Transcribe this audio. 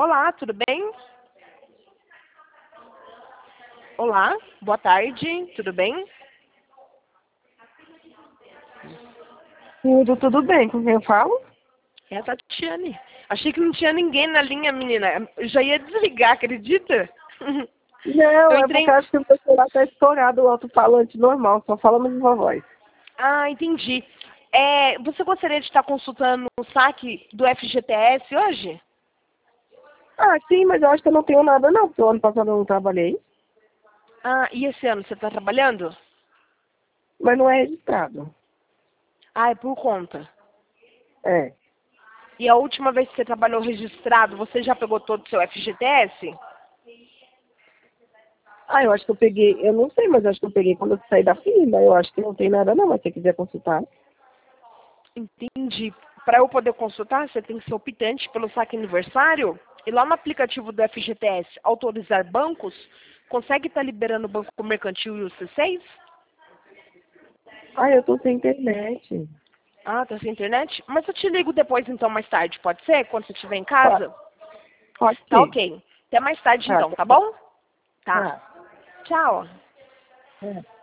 Olá, tudo bem? Olá, boa tarde, tudo bem? Tudo bem, com quem eu falo? É a Tatiane. Achei que não tinha ninguém na linha, menina. Eu já ia desligar, acredita? Eu Não, é entrei. porque acho que o meu celular tá estourado o alto-falante normal, só fala a mesma voz. Ah, entendi. Você gostaria de estar consultando o saque do FGTS hoje? Ah, sim, mas eu acho que eu não tenho nada não, porque o ano passado eu não trabalhei, Ah, e esse ano você está trabalhando? mas não é registrado. Ah, é por conta. É. E a última vez que você trabalhou registrado, você já pegou todo o seu FGTS? Ah, eu acho que eu peguei, eu não sei, mas eu acho que eu peguei quando eu saí da firma, eu acho que não tem nada não, mas se você quiser consultar. Entendi. Para eu poder consultar, você tem que ser optante pelo saque aniversário. E lá no aplicativo do FGTS, autorizar bancos, consegue estar liberando o Banco Mercantil e o C6? Ah, eu tô sem internet. Ah, tá sem internet? Mas eu te ligo depois, então, mais tarde, pode ser? Quando você estiver em Pode, casa? pode Tá ser. ok. Até mais tarde, Tá, então, tá tá bom. bom? Tá. Tá. Tchau. É.